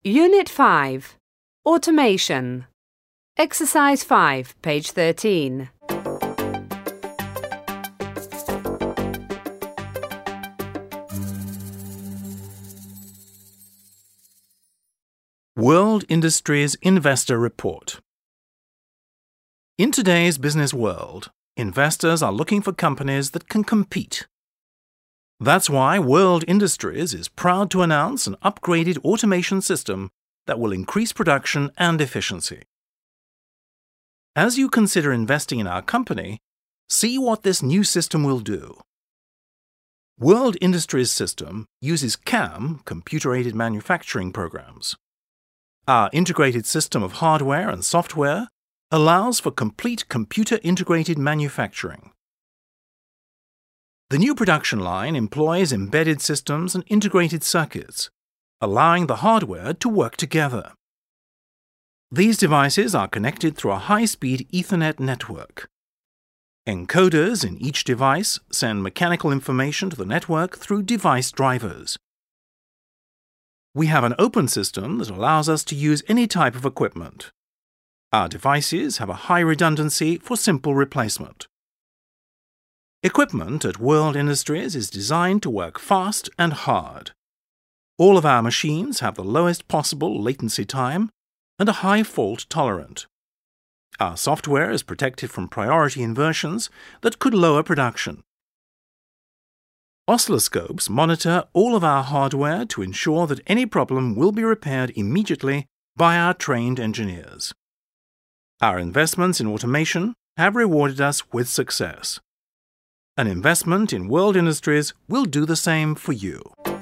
Unit 5. Automation. Exercise 5, page 13. World Industries Investor Report. In today's business world, investors are looking for companies that can compete. That's why World Industries is proud to announce an upgraded automation system that will increase production and efficiency. As you consider investing in our company, see what this new system will do. World Industries' system uses CAM, computer-aided manufacturing programs. Our integrated system of hardware and software allows for complete computer-integrated manufacturing. The new production line employs embedded systems and integrated circuits, allowing the hardware to work together. These devices are connected through a high-speed Ethernet network. Encoders in each device send mechanical information to the network through device drivers. We have an open system that allows us to use any type of equipment. Our devices have a high redundancy for simple replacement. Equipment at World Industries is designed to work fast and hard. All of our machines have the lowest possible latency time and a high fault tolerant. Our software is protected from priority inversions that could lower production. Oscilloscopes monitor all of our hardware to ensure that any problem will be repaired immediately by our trained engineers. Our investments in automation have rewarded us with success. An investment in World Industries will do the same for you.